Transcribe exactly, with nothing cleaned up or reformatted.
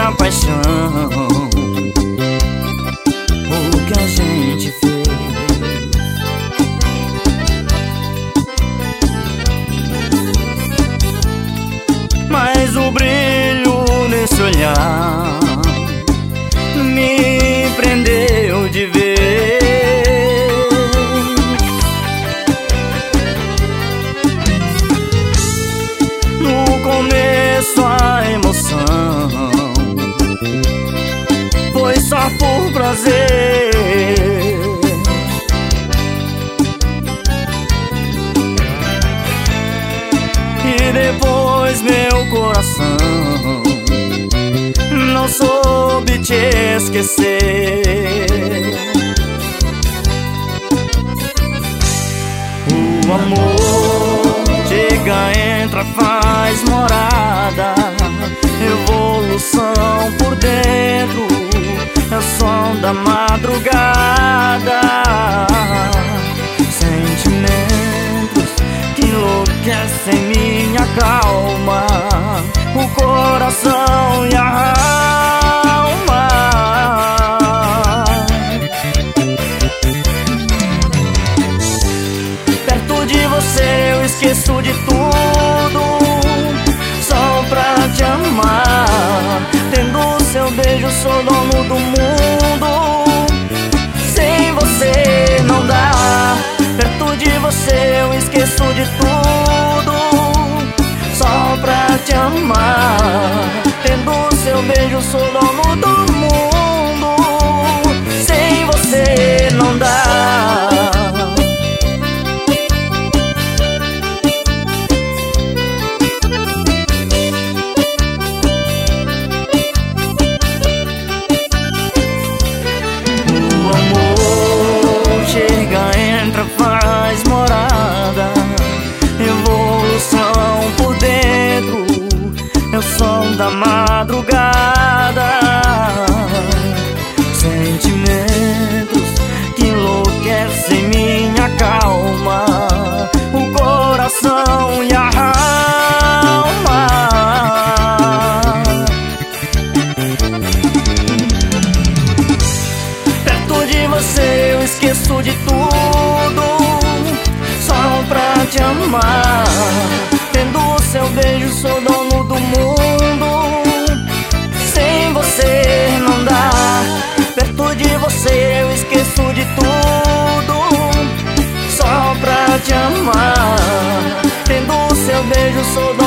minha paixão, o que a gente fez. Mas o brilho nesse olhar me prendeu de vez. No começo a emoção foi só por prazer, e depois meu coração não soube te esquecer. O amor chega, entra, faz morada, evolução por dentro, é o som da madrugada. Sentimentos que enlouquecem minha calma, o coração e a alma. Perto de você eu esqueço de tudo, só pra te amar. Tendo seu beijo sou dono do mundo, sem você não dá. Perto de você eu esqueço de tudo, só pra te amar. Tendo seu beijo sou dono do mundo, sem você não dá. O amor chega, entra, faz morada, evolução por dentro, é o som da madrugada. Sentimentos que enlouquecem minha calma, o coração e a alma. Perto de você eu esqueço de tudo, só pra te amar. Tendo o seu beijo sou dono do mundo, sem você não dá. Perto de você eu esqueço de tudo, só pra te amar. Tendo o seu beijo sou dono